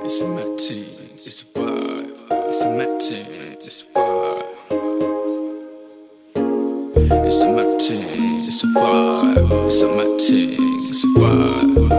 It's a mad team, it's a vibe. It's a mad team, it's a vibe. It's a mad team, it's a vibe. It's a mad team, it's a vibe.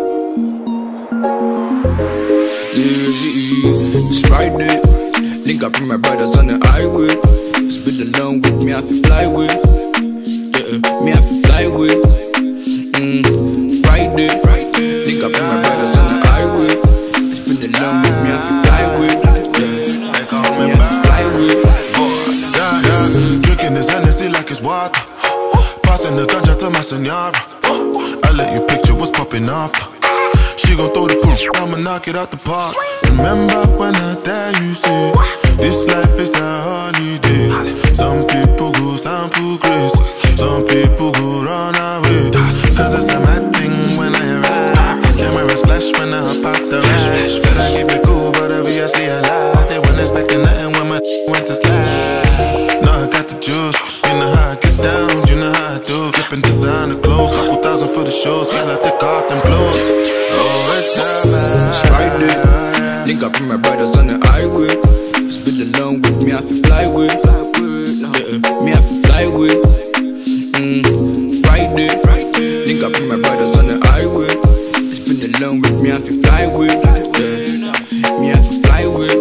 Yeah, it's Friday. Link up with my brothers on the highway. Spin along with me, I have to fly with. Yeah, me I have to fly with. Friday. Link up with my brothers on the highway. Spin along with me, I have to fly with. Yeah, me I have to fly with. Yeah, drinking this Hennessy like it's water. Passing the ganja to my senora. I let you picture what's popping after. She gon' throw the poop, I'ma knock it out the park. Remember when I dare you say, this life is a holiday. Some people go sound too crazy, some people go run away. Cause it's a mad thing when I arrive. Cameras flash when I hop out the ride. Said I keep it cool, but obviously I lied. They weren't expecting nothing when my went to slide. Now I got the juice, you know how I get down, you know how I do. Dipping designer clothes, couple thousand for the shows. Gotta take off them clothes. Oh, it's a Friday. Link up with my brothers on the highway. Spin along with me, I have to fly with. Yeah, me I have to fly with. Friday. Link up with my brothers on the highway. Spin along with me, I have to fly with. Yeah, me I have to fly with.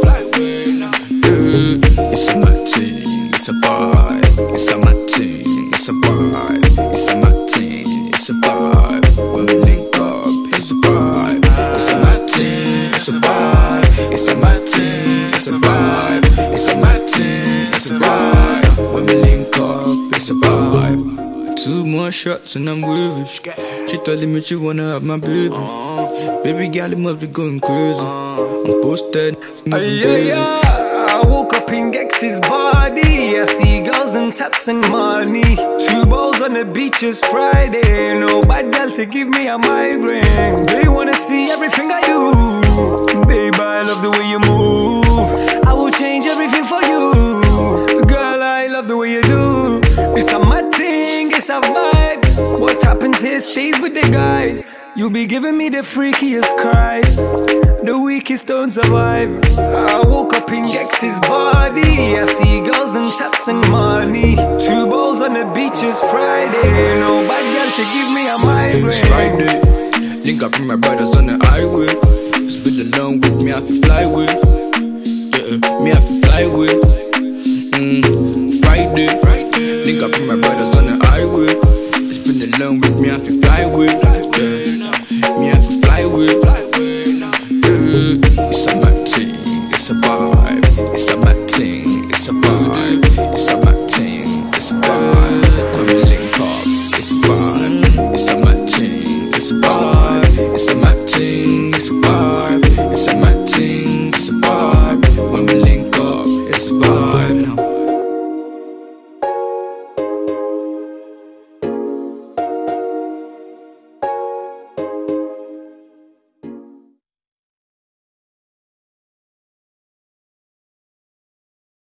Yeah, it's a mad team, it's a vibe. It's a mad team, it's a vibe. It's a mad team, it's a vibe. When we link up, it's a vibe. It's a mad team, it's a vibe. It's a mad team, it's a vibe. It's a mad team, it's a vibe. When we link up, it's a vibe. 2 more shots and I'm with it. She telling me she wanna have my baby. Baby girl, it must be going crazy. I'm posted, I woke up in Gex's body. I see girls and tats and money. 2 balls on the beach is Friday. No bad girl to give me a migraine. They wanna see everything I do. Babe, I love the way you move. I will change everything for you. Girl, I love the way you do. It's a mad thing, it's a vibe. What happens here stays with the guys. You be giving me the freakiest cries. The weakest don't survive. I woke up in Gex's body. I see girls and tats and money. 2 balls on the beach is Friday. No bad girl to give me a migraine. It's Friday. Link up with my brothers on the highway. Spin along with me, I have to fly with. Yeah, me I have to fly with. Friday. Link up with my brothers on the highway. Spin along with me, I have to fly with. Yeah, me I have to fly with.